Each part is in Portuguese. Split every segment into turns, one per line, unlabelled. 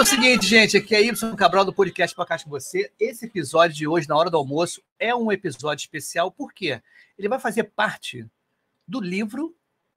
o seguinte, gente, aqui é Y Cabral do podcast Podcast com Você. Esse episódio de hoje, na hora do almoço, é um episódio especial, por quê? Ele vai fazer parte do livro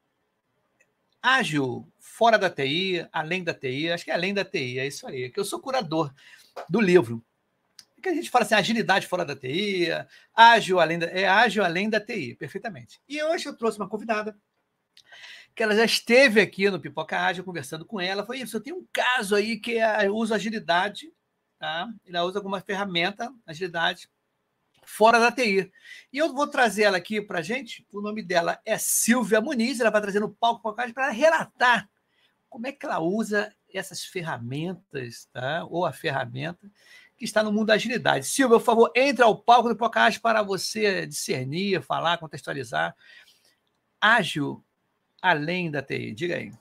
Ágil, Fora da TI, Além da TI, acho que é Além da TI, é isso aí, que eu sou curador do livro. Que a gente fala assim, agilidade fora da TI, ágil além da TI, perfeitamente. E hoje eu trouxe uma convidada, que ela já esteve aqui no Pipoca Ágil, conversando com ela. Foi isso, eu tenho um caso aí que eu uso agilidade, tá? Ela usa alguma ferramenta, agilidade, fora da TI. E eu vou trazer ela aqui para a gente, o nome dela é Silvia Muniz, ela vai trazer no palco Pipoca Ágil para relatar como é que ela usa essas ferramentas, tá? Ou a ferramenta que está no mundo da agilidade. Silvia, por favor, entre ao palco do Pipoca Ágil para você discernir, falar, contextualizar. Ágil além da TI. Diga aí.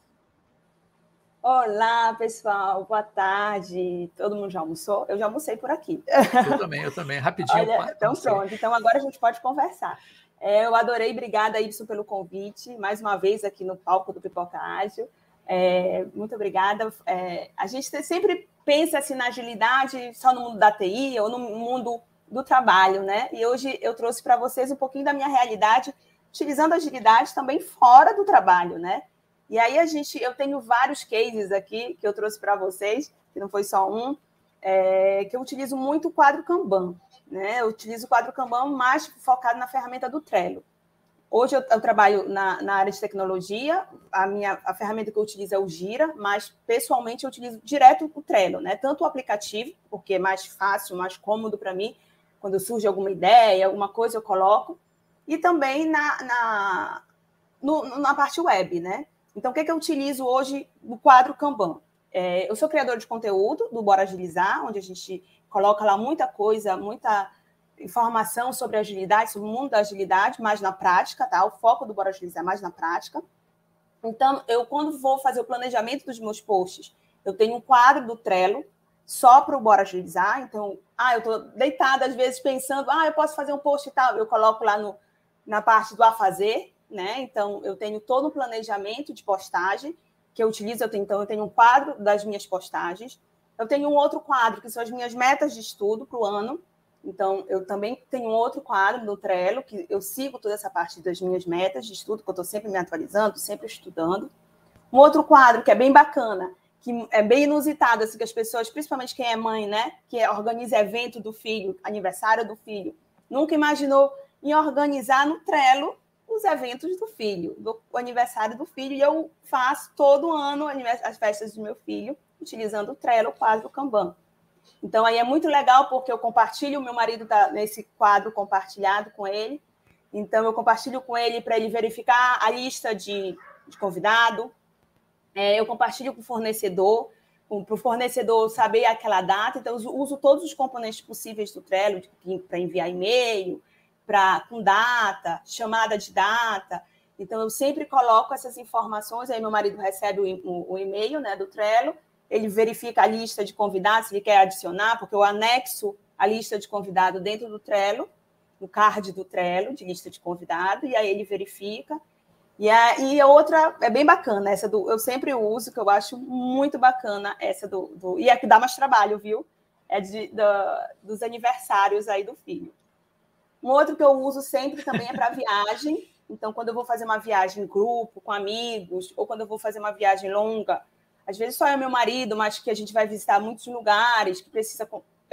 Olá, pessoal. Boa tarde. Todo mundo já almoçou? Eu já almocei por aqui.
Eu também. Rapidinho.
Olha, então pronto. Então agora a gente pode conversar. Eu adorei. Obrigada, Ibson, pelo convite. Mais uma vez aqui no palco do Pipoca Ágil. Muito obrigada. A gente sempre pensa assim, na agilidade só no mundo da TI ou no mundo do trabalho, né? E hoje eu trouxe para vocês um pouquinho da minha realidade, utilizando a agilidade também fora do trabalho, né? E aí eu tenho vários cases aqui que eu trouxe para vocês, que não foi só um, que eu utilizo muito o quadro Kanban, né? Eu utilizo o quadro Kanban mais focado na ferramenta do Trello. Hoje eu trabalho na área de tecnologia, a ferramenta que eu utilizo é o Gira, mas pessoalmente eu utilizo direto o Trello, né? Tanto o aplicativo, porque é mais fácil, mais cômodo para mim, quando surge alguma ideia, alguma coisa eu coloco, e também na parte web, né? Então, o que eu utilizo hoje no quadro Kanban? Eu sou criador de conteúdo do Bora Agilizar, onde a gente coloca lá muita coisa, muita informação sobre agilidade, sobre o mundo da agilidade, mais na prática, tá? O foco do Bora Agilizar é mais na prática. Então, quando vou fazer o planejamento dos meus posts, eu tenho um quadro do Trello só para o Bora Agilizar. Então, eu estou deitada, às vezes, pensando, eu posso fazer um post e tal. Eu coloco lá na parte do a fazer, né? Então, eu tenho todo o planejamento de postagem que eu utilizo. Eu tenho um quadro das minhas postagens. Eu tenho um outro quadro, que são as minhas metas de estudo para o ano. Então, eu também tenho um outro quadro no Trello, que eu sigo toda essa parte das minhas metas de estudo, que eu estou sempre me atualizando, sempre estudando. Um outro quadro que é bem bacana, que é bem inusitado, assim, que as pessoas, principalmente quem é mãe, né, que organiza evento do filho, aniversário do filho, nunca imaginou em organizar no Trello os eventos do filho, o aniversário do filho, e eu faço todo ano as festas do meu filho, utilizando o Trello, o quadro Kanban. Então, aí é muito legal, porque eu compartilho, o meu marido está nesse quadro compartilhado com ele, então eu compartilho com ele para ele verificar a lista de convidado, eu compartilho com o fornecedor, para o fornecedor saber aquela data, então eu uso todos os componentes possíveis do Trello para enviar e-mail, com data, chamada de data. Então, eu sempre coloco essas informações, aí meu marido recebe o e-mail, né, do Trello, ele verifica a lista de convidados, se ele quer adicionar, porque eu anexo a lista de convidado dentro do Trello, no card do Trello, de lista de convidado, e aí ele verifica. E a outra é bem bacana, essa eu sempre uso, que eu acho muito bacana, essa e é que dá mais trabalho, viu? É dos aniversários aí do filho. Um outro que eu uso sempre também é para viagem. Então, quando eu vou fazer uma viagem em grupo, com amigos, ou quando eu vou fazer uma viagem longa, às vezes só eu e meu marido, mas que a gente vai visitar muitos lugares, que precisa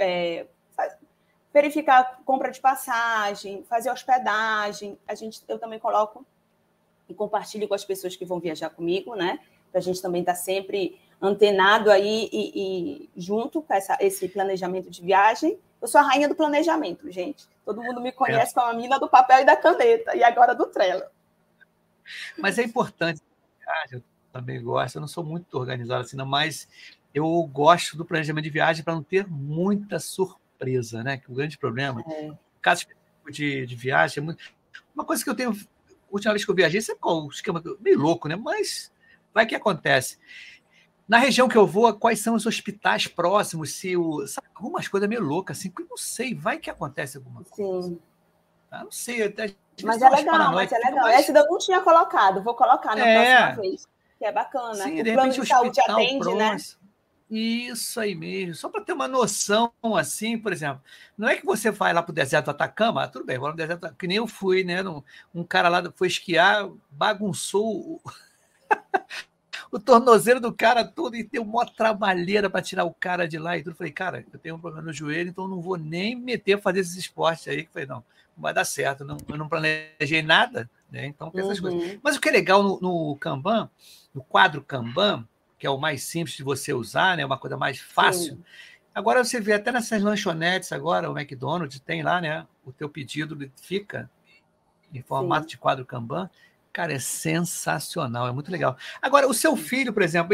verificar compra de passagem, fazer hospedagem. Eu também coloco e compartilho com as pessoas que vão viajar comigo, né? Para a gente também estar sempre antenado aí e junto com esse planejamento de viagem. Eu sou a rainha do planejamento, gente. Todo mundo me conhece como a mina do papel e da caneta, e agora do Trello.
Mas é importante, eu também gosto, eu não sou muito organizado assim, não, mas eu gosto do planejamento de viagem para não ter muita surpresa, né? Que o grande problema, caso específico de viagem, uma coisa que eu tenho, última vez que eu viajei, sabe qual o esquema? Meio louco, né? Mas vai que acontece. Na região que eu vou, quais são os hospitais próximos? Sabe, algumas coisas meio loucas, assim, que eu não sei, vai que acontece alguma coisa.
Sim.
Não sei,
mas é legal. Essa eu não tinha colocado, vou colocar na próxima vez, que é bacana.
Sim,
o
de
plano
repente,
de saúde atende,
próximo.
né?
Isso aí mesmo, só para ter uma noção assim, por exemplo, não é que você vai lá para o deserto do Atacama, tudo bem, vou no deserto, que nem eu fui, né? Um cara lá foi esquiar, bagunçou o tornozelo do cara todo e deu uma trabalheira para tirar o cara de lá e tudo. Falei, cara, eu tenho um problema no joelho, então não vou nem meter a fazer esses esportes aí. Falei, não vai dar certo, eu não planejei nada, né? Então tem essas coisas. Mas o que é legal no Kanban, no quadro Kanban, que é o mais simples de você usar, né? Uma coisa mais fácil. Sim. Agora você vê até nessas lanchonetes agora, o McDonald's tem lá, né? O teu pedido fica em formato Sim. de quadro Kanban. Cara, é sensacional, é muito legal. Agora, o seu filho, por exemplo,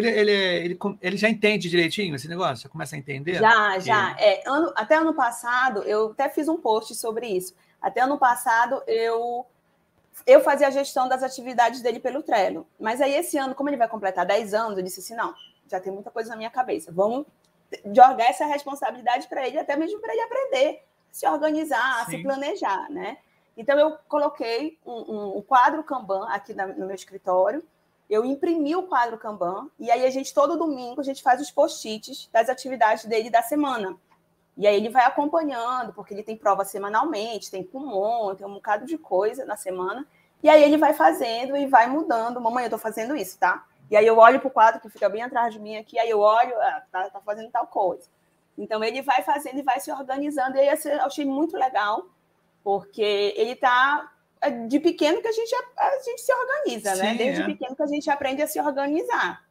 ele já entende direitinho esse negócio? Já começa a entender?
Já. Até ano passado, eu até fiz um post sobre isso. Até ano passado, eu fazia a gestão das atividades dele pelo Trello. Mas aí, esse ano, como ele vai completar 10 anos, eu disse assim, não, já tem muita coisa na minha cabeça. Vamos jogar essa responsabilidade para ele, até mesmo para ele aprender, se organizar, Sim. se planejar, né? Então, eu coloquei um quadro Kanban aqui no meu escritório, eu imprimi o quadro Kanban, e aí todo domingo, a gente faz os post-its das atividades dele da semana. E aí ele vai acompanhando, porque ele tem prova semanalmente, tem Kumon, tem um bocado de coisa na semana, e aí ele vai fazendo e vai mudando. Mamãe, eu tô fazendo isso, tá? E aí eu olho pro quadro que fica bem atrás de mim aqui, aí eu olho, tá fazendo tal coisa. Então, ele vai fazendo e vai se organizando, e aí eu achei muito legal, porque ele está de pequeno que a gente se organiza, Sim, né? Desde pequeno que a gente aprende a se organizar.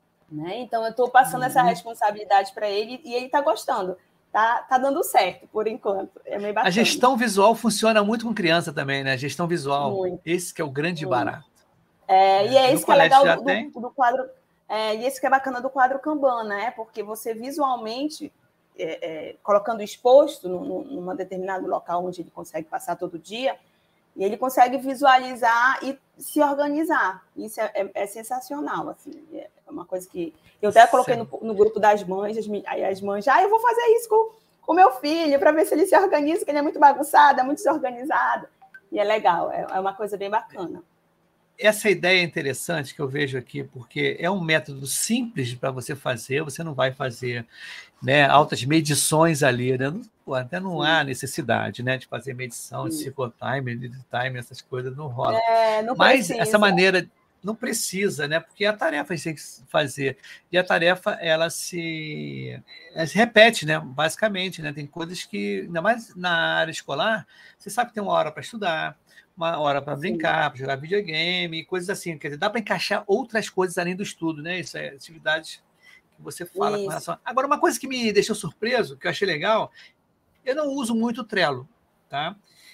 Né? Então, eu estou passando essa responsabilidade para ele e ele está gostando. Tá dando certo, por enquanto. É meio bacana.
A gestão visual funciona muito com criança também, né? A gestão visual. Muito. Esse que é o grande barato.
E é esse que é legal do quadro. E esse que é bacana do quadro Kanban, né? Porque você visualmente... colocando exposto num determinado local onde ele consegue passar todo dia, e ele consegue visualizar e se organizar. Isso é sensacional, assim, é uma coisa que... Eu até coloquei no grupo das mães, aí as mães, eu vou fazer isso com o meu filho, para ver se ele se organiza, que ele é muito bagunçado, é muito desorganizado. E é legal, é uma coisa bem bacana.
Essa ideia é interessante que eu vejo aqui, porque é um método simples para você fazer, você não vai fazer, né, altas medições ali, né? Até não há necessidade, né, de fazer medição de cycle time, lead time, essas coisas não rolam. Mas essa maneira não precisa, né? Porque a tarefa a gente tem que fazer. E a tarefa, ela se repete, né? Basicamente, né? Tem coisas que, ainda mais na área escolar, você sabe que tem uma hora para estudar, uma hora para brincar, para jogar videogame, coisas assim. Quer dizer, dá para encaixar outras coisas além do estudo, né? Isso é atividade que você fala com relação. Agora, uma coisa que me deixou surpreso, que eu achei legal, eu não uso muito o Trello, tá?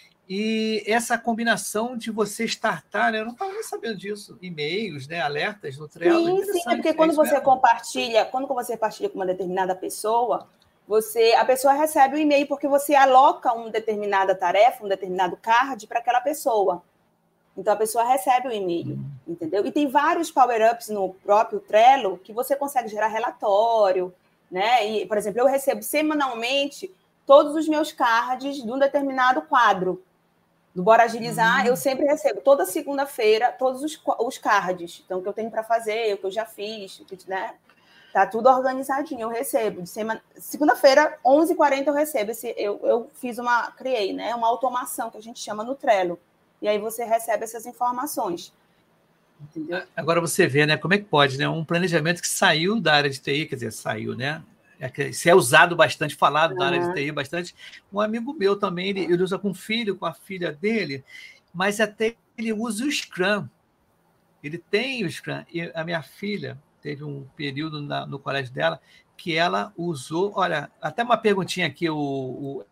E essa combinação de você startar, né? Eu não estava nem sabendo disso, e-mails, né? Alertas no Trello.
Sim, é porque quando você compartilha com uma determinada pessoa, a pessoa recebe o e-mail porque você aloca uma determinada tarefa, um determinado card para aquela pessoa. Então, a pessoa recebe o e-mail, entendeu? E tem vários power-ups no próprio Trello que você consegue gerar relatório, né? E, por exemplo, eu recebo semanalmente todos os meus cards de um determinado quadro. Do Bora Agilizar, eu sempre recebo, toda segunda-feira, todos os cards. Então, o que eu tenho para fazer, o que eu já fiz, né? Tá tudo organizadinho, eu recebo. Segunda-feira, 11h40, eu recebo. Eu criei, né? Uma automação que a gente chama no Trello. E aí você recebe essas informações. Entendeu?
Agora você vê, né? Como é que pode, né? Um planejamento que saiu da área de TI, quer dizer, saiu, né? Se é usado bastante, falado da área de TI bastante. Um amigo meu também, ele usa com o filho, com a filha dele, mas até ele usa o Scrum. Ele tem o Scrum. E a minha filha teve um período no colégio dela que ela usou, olha, até uma perguntinha aqui, o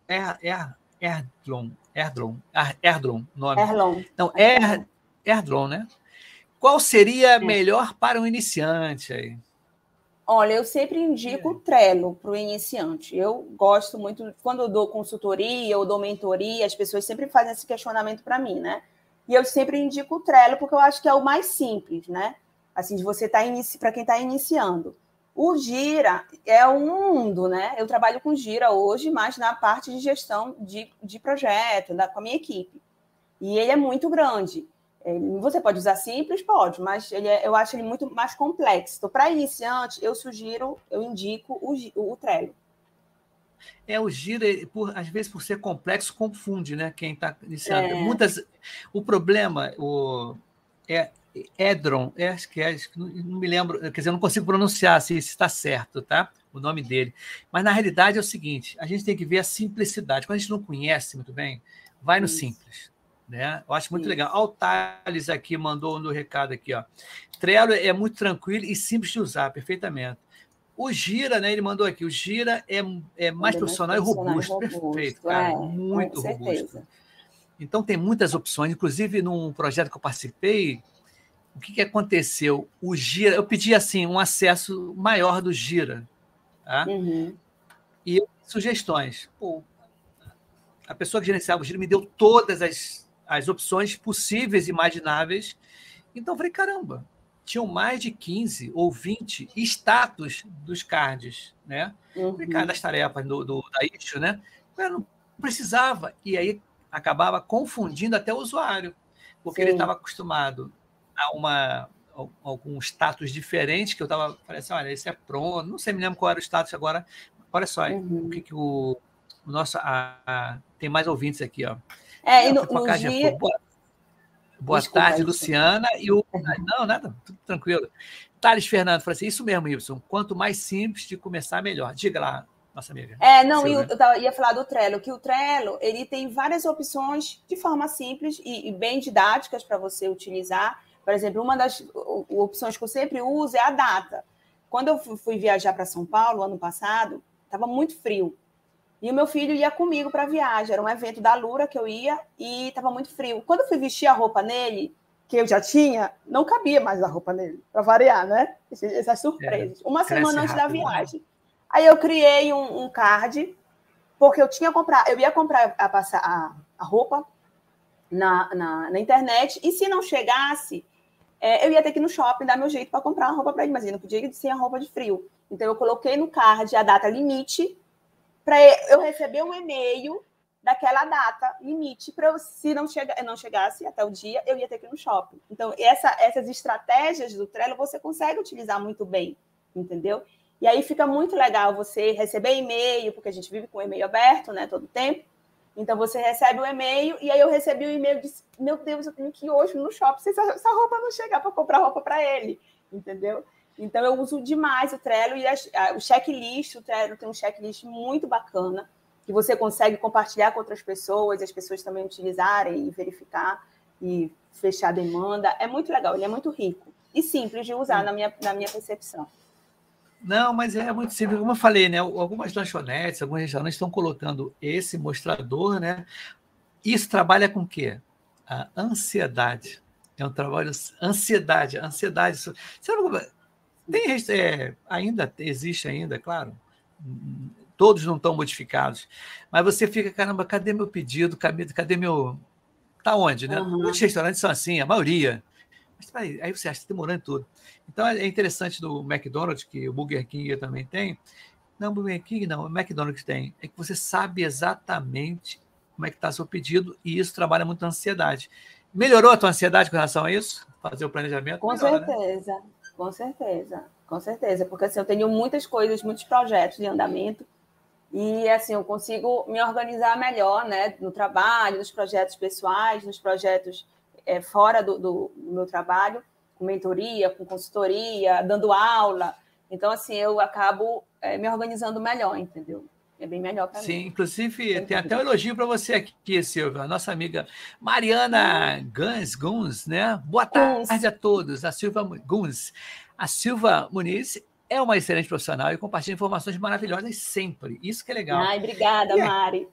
Erdron, nome.
Erlon.
Então, Erdron, né? Qual seria melhor para um iniciante aí?
Olha, eu sempre indico o Trello para o iniciante. Eu gosto muito, quando eu dou consultoria ou dou mentoria, as pessoas sempre fazem esse questionamento para mim, né? E eu sempre indico o Trello porque eu acho que é o mais simples, né? Assim, de você para quem está iniciando. O Gira é um mundo, né? Eu trabalho com Gira hoje, mas na parte de gestão de projeto, com a minha equipe. E ele é muito grande. Você pode usar simples? Pode, mas eu acho ele muito mais complexo. Então, para iniciante, eu indico o Trello.
O Gira, às vezes, por ser complexo, confunde, né? Quem está iniciando. O problema, Edron, acho que não me lembro, quer dizer, eu não consigo pronunciar se está certo, tá? O nome dele. Mas, na realidade, é o seguinte, a gente tem que ver a simplicidade. Quando a gente não conhece muito bem, vai no simples. Né? Eu acho muito legal. O Thales aqui mandou no recado aqui, ó. Trello é muito tranquilo e simples de usar, perfeitamente. O Gira, né? Ele mandou aqui. O Gira é mais profissional e robusto. Perfeito, cara. Muito robusto. Então, tem muitas opções. Inclusive, num projeto que eu participei, o que aconteceu? O Gira, eu pedi assim, um acesso maior do Gira. Tá? E sugestões. A pessoa que gerenciava o Gira me deu todas as opções possíveis e imagináveis. Então, eu falei, caramba, tinham mais de 15 ou 20 status dos cards, né? Das tarefas da issue, né? Eu não precisava. E aí acabava confundindo até o usuário, porque ele estava acostumado a algum status diferente, que eu estava falando assim, olha, esse é pronto, não sei, me lembro qual era o status agora. Olha só, o que o nosso... tem mais ouvintes aqui, ó.
No Gira...
Boa tarde, Luciana. Não, nada, tudo tranquilo. Thales Fernando falou assim: isso mesmo, Y. Quanto mais simples de começar, melhor. Diga lá, nossa amiga.
Eu ia falar do Trello, que o Trello ele tem várias opções de forma simples e bem didáticas para você utilizar. Por exemplo, uma das opções que eu sempre uso é a data. Quando eu fui viajar para São Paulo, ano passado, estava muito frio. E o meu filho ia comigo para a viagem. Era um evento da Lura que eu ia e estava muito frio. Quando eu fui vestir a roupa nele, que eu já tinha, não cabia mais a roupa nele, para variar, né? Essas surpresas. Uma semana antes da viagem. Né? Aí eu criei um card, porque eu ia comprar a roupa na internet, e se não chegasse, eu ia ter que ir no shopping dar meu jeito para comprar uma roupa para ele, mas ele não podia ir sem a roupa de frio. Então eu coloquei no card a data limite, para eu receber um e-mail daquela data limite, para se não chegasse até o dia, eu ia ter que ir no shopping. Então, essas estratégias do Trello você consegue utilizar muito bem, entendeu? E aí fica muito legal você receber e-mail, porque a gente vive com o e-mail aberto, né, todo tempo. Então, você recebe o e-mail, e aí eu recebi o e-mail e disse, meu Deus, eu tenho que ir hoje no shopping, se essa roupa não chegar para comprar roupa para ele, entendeu? Então, eu uso demais o Trello e o checklist. O Trello tem um checklist muito bacana, que você consegue compartilhar com outras pessoas, e as pessoas também utilizarem e verificar e fechar a demanda. É muito legal, ele é muito rico e simples de usar na minha percepção.
Não, mas é muito simples. Como eu falei, né? Algumas lanchonetes, alguns restaurantes estão colocando esse mostrador, né? Isso trabalha com o quê? A ansiedade. É um trabalho... Ansiedade. Você não... ainda existe, claro. Todos não estão modificados. Mas você fica, caramba, cadê meu pedido? Cadê meu... Está onde, né? Muitos restaurantes são assim, a maioria. Mas aí você acha que está demorando tudo. Então, é interessante do McDonald's, que o Burger King também tem. Não, o Burger King não, o McDonald's tem. É que você sabe exatamente como é que está seu pedido e isso trabalha muito a ansiedade. Melhorou a tua ansiedade com relação a isso? Fazer o planejamento?
Com certeza, né? Com certeza. Porque assim, eu tenho muitas coisas, muitos projetos de andamento e assim, eu consigo me organizar melhor, né? No trabalho, nos projetos pessoais, nos projetos fora do meu trabalho, com mentoria, com consultoria, dando aula. Então, assim, eu acabo me organizando melhor, entendeu? É bem melhor para mim.
Sim, inclusive, tem até um elogio para você aqui, Silvia, a nossa amiga Mariana Guns, né? Boa tarde a todos. A Silvia Guns. A Silvia Muniz é uma excelente profissional e compartilha informações maravilhosas sempre. Isso que é legal.
Ai, obrigada, Mari.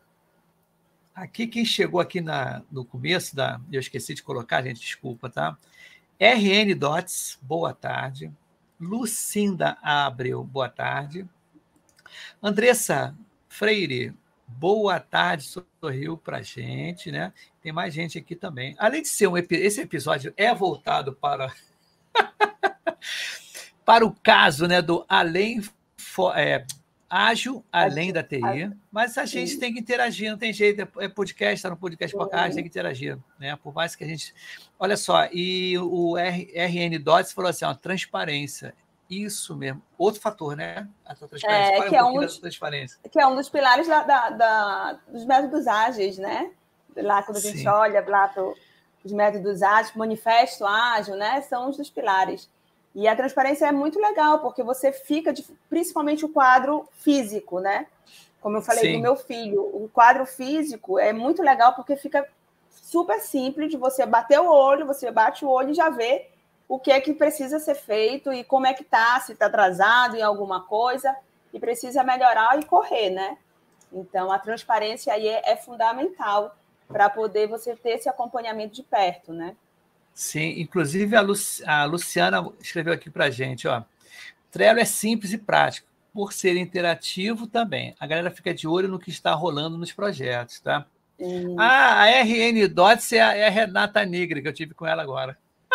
Aqui, quem chegou aqui no começo, eu esqueci de colocar, gente, desculpa, tá? RN Dots, boa tarde. Lucinda Abreu, boa tarde. Andressa Freire, boa tarde, sorriu para a gente, né? Tem mais gente aqui também. Além de ser esse episódio é voltado para para o caso, né, do Ágil Além da TI, mas a gente tem que interagir, não tem jeito, é podcast, está no podcast podcast, tem que interagir, né? Por mais que a gente... Olha só, e o RN Dots falou assim, ó, transparência. Isso mesmo. Outro fator, né? A transparência. Fala um pouquinho da transparência.
Que é um dos pilares dos métodos ágeis, né? Lá, quando a gente olha lá para os métodos ágeis, manifesto ágil, né? São os dos pilares. E a transparência é muito legal, porque você fica, principalmente o quadro físico, né? Como eu falei do meu filho, o quadro físico é muito legal, porque fica super simples de você bater o olho, você bate o olho e já vê o que é que precisa ser feito e como é que está, se está atrasado em alguma coisa e precisa melhorar e correr, né? Então, a transparência aí é fundamental para poder você ter esse acompanhamento de perto, né?
Sim, inclusive a Luciana escreveu aqui para a gente, ó, Trello é simples e prático, por ser interativo também. A galera fica de olho no que está rolando nos projetos, tá? A RN Dots é a Renata Nigri, que eu tive com ela agora.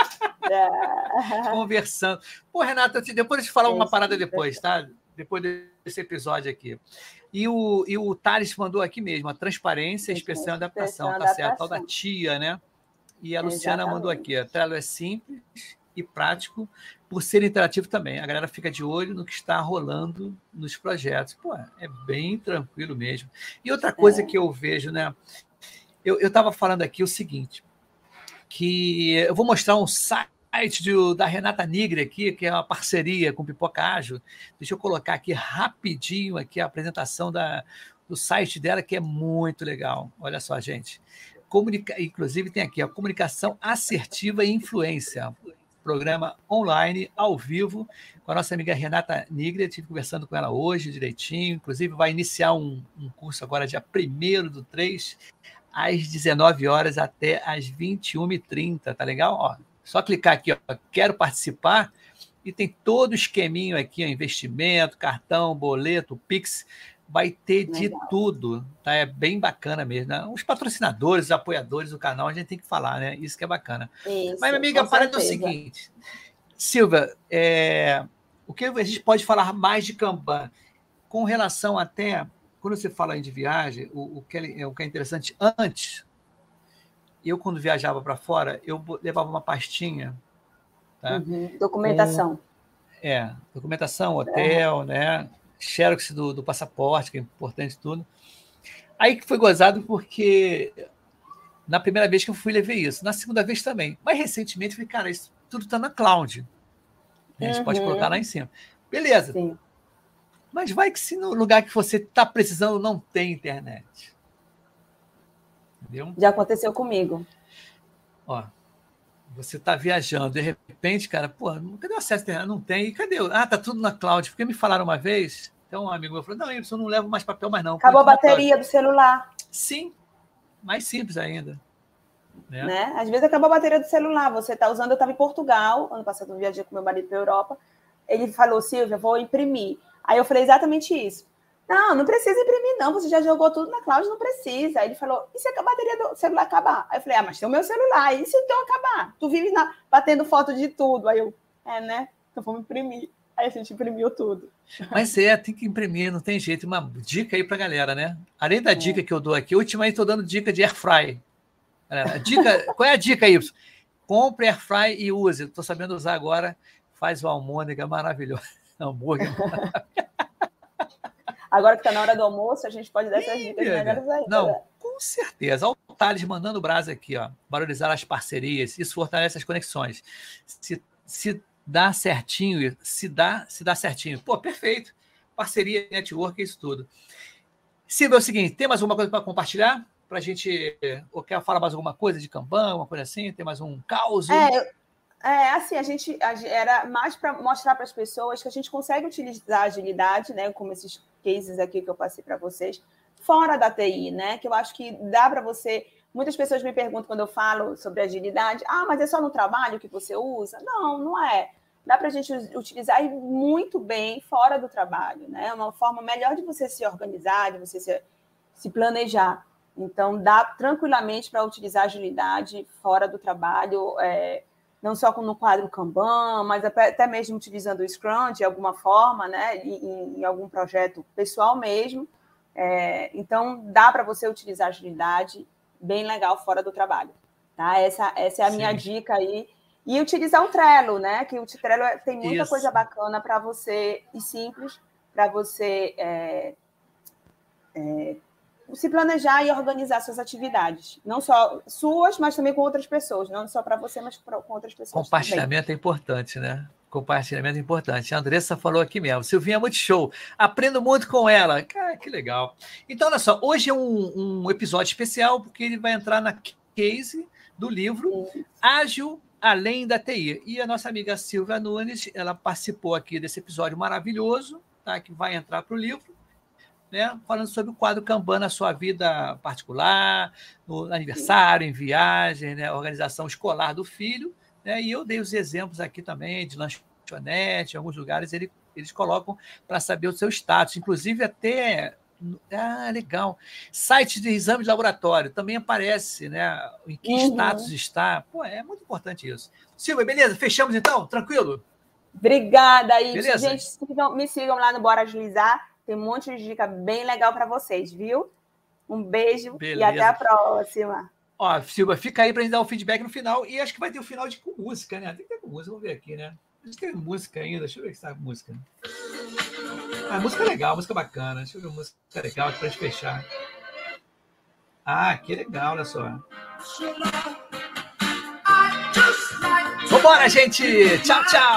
Conversando. Pô, Renata, depois eu te falar uma parada depois, tá? Depois desse episódio aqui. E o Thales mandou aqui mesmo, a transparência e inspeção e adaptação, tá certo? Tal da tia, né? E a Luciana mandou aqui, a Trello é simples e prático, por ser interativo também. A galera fica de olho no que está rolando nos projetos. Pô, é bem tranquilo mesmo. E outra coisa que eu vejo, né? Eu estava falando aqui o seguinte, que eu vou mostrar um site da Renata Nigri aqui, que é uma parceria com Pipoca Ágil. Deixa eu colocar aqui rapidinho aqui a apresentação do site dela, que é muito legal. Olha só, gente. Inclusive tem aqui a comunicação assertiva e influência. Programa online, ao vivo, com a nossa amiga Renata Nigri. Estive conversando com ela hoje direitinho. Inclusive vai iniciar um curso agora, dia 1º/3, às 19 horas até às 21h30, tá legal? Ó, só clicar aqui, ó, quero participar, e tem todo o esqueminho aqui, ó, investimento, cartão, boleto, Pix, vai ter de tudo, tá? É bem bacana mesmo, né? Os patrocinadores, os apoiadores do canal, a gente tem que falar, né? Isso que é bacana.
Isso,
mas, minha amiga, a parada é o seguinte, Silvia, o que a gente pode falar mais de Kanban? Com relação até... Quando você fala de viagem, o que é interessante, antes, eu, quando viajava para fora, eu levava uma pastinha. Tá?
Documentação.
Documentação, hotel, né? Xerox do passaporte, que é importante tudo. Aí que foi gozado porque na primeira vez que eu fui, levei isso. Na segunda vez também. Mas recentemente, eu falei, cara, isso tudo está na cloud. A gente pode colocar lá em cima. Beleza.
Sim.
Mas vai que se no lugar que você está precisando não tem internet. Entendeu?
Já aconteceu comigo.
Ó, você está viajando, de repente, cara, pô, cadê o acesso à internet? Não tem. E cadê? Tá tudo na cloud. Porque me falaram uma vez, então um amigo meu falou, não, eu não levo mais papel mais não.
Acabou a bateria do celular.
Sim, mais simples ainda.
Né? Às vezes acabou a bateria do celular. Você está usando, eu estava em Portugal, ano passado eu viajei com meu marido para a Europa, ele falou, Silvia, vou imprimir. Aí eu falei exatamente isso. Não precisa imprimir, não. Você já jogou tudo na cloud, não precisa. Aí ele falou, e se a bateria do celular acabar? Aí eu falei, mas tem o meu celular. E se o teu acabar? Tu vive batendo foto de tudo. Aí eu, né? Então vamos imprimir. Aí a gente imprimiu tudo.
Mas tem que imprimir, não tem jeito. Uma dica aí pra galera, né? Além da dica que eu dou aqui, ultimamente estou dando dica de airfry. Qual é a dica aí? Compre airfry e use. Estou sabendo usar agora. Faz o almôndega maravilhoso. Hambúrguer maravilhoso.
Agora que está na hora do almoço, a gente pode dar essas dicas melhores ainda.
Não, com certeza. Olha o Thales mandando o brasa aqui, ó. Valorizar as parcerias, isso fortalece as conexões. Se dá certinho, se dá certinho. Pô, perfeito. Parceria, network, isso tudo. Silvia, é o seguinte, tem mais alguma coisa para compartilhar? Para a gente, ou quer falar mais alguma coisa de Kanban, alguma coisa assim? Tem mais um caos?
Assim, a gente era mais para mostrar para as pessoas que a gente consegue utilizar a agilidade, né, como esses cases aqui que eu passei para vocês, fora da TI, né, que eu acho que dá para você... Muitas pessoas me perguntam quando eu falo sobre agilidade, mas é só no trabalho que você usa? Não, não é. Dá para a gente utilizar muito bem fora do trabalho, né, é uma forma melhor de você se organizar, de você se planejar. Então, dá tranquilamente para utilizar agilidade fora do trabalho, não só no quadro Kanban, mas até mesmo utilizando o Scrum de alguma forma, né, em algum projeto pessoal mesmo. Então, dá para você utilizar agilidade bem legal fora do trabalho. Tá? Essa é a minha dica aí. E utilizar o Trello, né? Que o Trello tem muita coisa bacana para você, e simples, para você se planejar e organizar suas atividades. Não só suas, mas também com outras pessoas. Não só para você, mas com outras pessoas.
Compartilhamento também. É importante, né? Compartilhamento é importante. A Andressa falou aqui mesmo. Silvinha é muito show. Aprendo muito com ela. Cara, que legal. Então, olha só. Hoje é um episódio especial, porque ele vai entrar na case do livro Ágil Além da TI. E a nossa amiga Silvia Nunes, ela participou aqui desse episódio maravilhoso, tá? Que vai entrar para o livro, né? Falando sobre o quadro Kanban na sua vida particular, no aniversário, em viagem, né? Organização escolar do filho. Né? E eu dei os exemplos aqui também de lanchonete, em alguns lugares eles colocam para saber o seu status, inclusive até... legal. Site de exame de laboratório também aparece, né? Em que status está. Pô, é muito importante isso. Silvia, beleza? Fechamos então? Tranquilo?
Obrigada, Ibsen.
Beleza?
Gente, me sigam lá no Bora Agilizar. Tem um monte de dica bem legal para vocês, viu? Um beijo e até a próxima.
Ó, Silvia, fica aí para a gente dar o feedback no final. E acho que vai ter o final com música, né? Tem que ter com música, vamos ver aqui, né? A gente tem música ainda. Deixa eu ver se está com música. A música é legal, música bacana. Deixa eu ver a música legal aqui para a gente fechar. Que legal, olha só. Vambora, gente! Tchau, tchau!